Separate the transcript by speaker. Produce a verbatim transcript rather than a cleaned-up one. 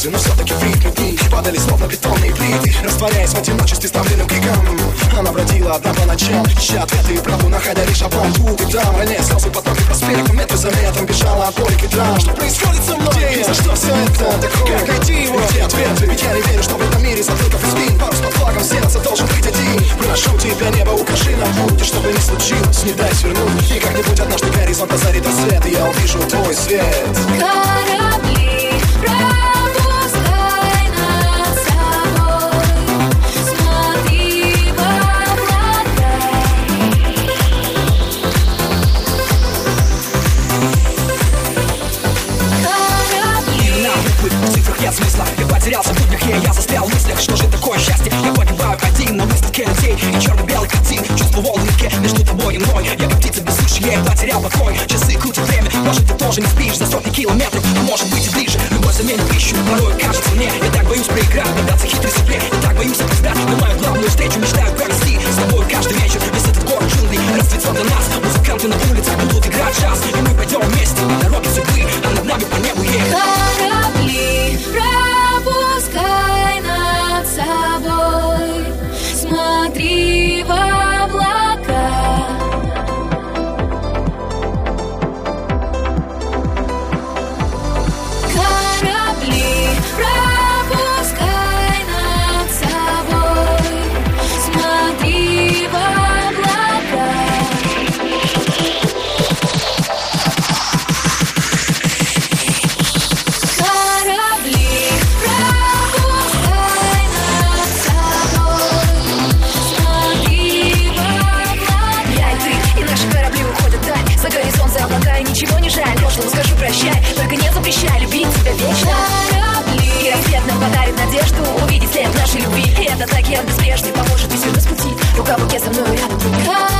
Speaker 1: слезы, но все-таки в ритме дни падали словно бетонные плиты, растворяясь в одиночестве ставленным криком. Она бродила одна по ночам, ища ответы и правду, находя лишь обман. Тут и там, роняя слезы потоки проспектом, метр за метром бежала от боли к ветрам. Что происходит со мной? Где и за что все это такое? Как найти его? Где ответы? Ведь я не верю, что в этом мире затылков и спин парус под флагом сердца должен быть один. Прошу тебя, небо, укажи нам путь, и что бы ни случилось, не дай свернуть. И как-нибудь однажды горизонт озарит рассвет, и я увижу твой свет.
Speaker 2: Корабли, пропускай над собой, смотри в облака.
Speaker 3: Корабли. На выплыть, в цифрах нет смысла. Я потерялся в буднях, и я застрял в мыслях. Что же такое счастье? Я погибаю один на выставке людей и черно-белый картин. Чувство волн в реке между тобой и мной. Я как птица без суши, я потерял покой. Часы крутят время, может ты тоже не спишь за сотни километров, а может быть и ближе. Любовь заменит пищу, порой кажется мне. Я так боюсь проиграть, поддаться хитрой судьбе. Я так боюсь опоздать на мою главную встречу. Мечтаю провести с тобой каждый вечер. Весь этот город джунглей расцветет для нас. Музыканты на улицах будут играть джаз, и мы пойдем вместе по дороге судьбы, а над нами по небу едет.
Speaker 2: Корабли, пропускай над собой, смотри в облака. Корабли, пропускай над собой, смотри в облака. Корабли, пропускай над собой, смотри в облака.
Speaker 4: Я и ты, и наши корабли уходят вдаль, за горизонт, за облака, и ничего не жаль. Прошлому скажу прощай, только не запрещай любить тебя вечно.
Speaker 2: Корабли,
Speaker 4: И рассвет нам подарит надежду увидеть след нашей любви. И этот океан безбрежный поможет вести нас в пути. Рука в руке со мной рядом.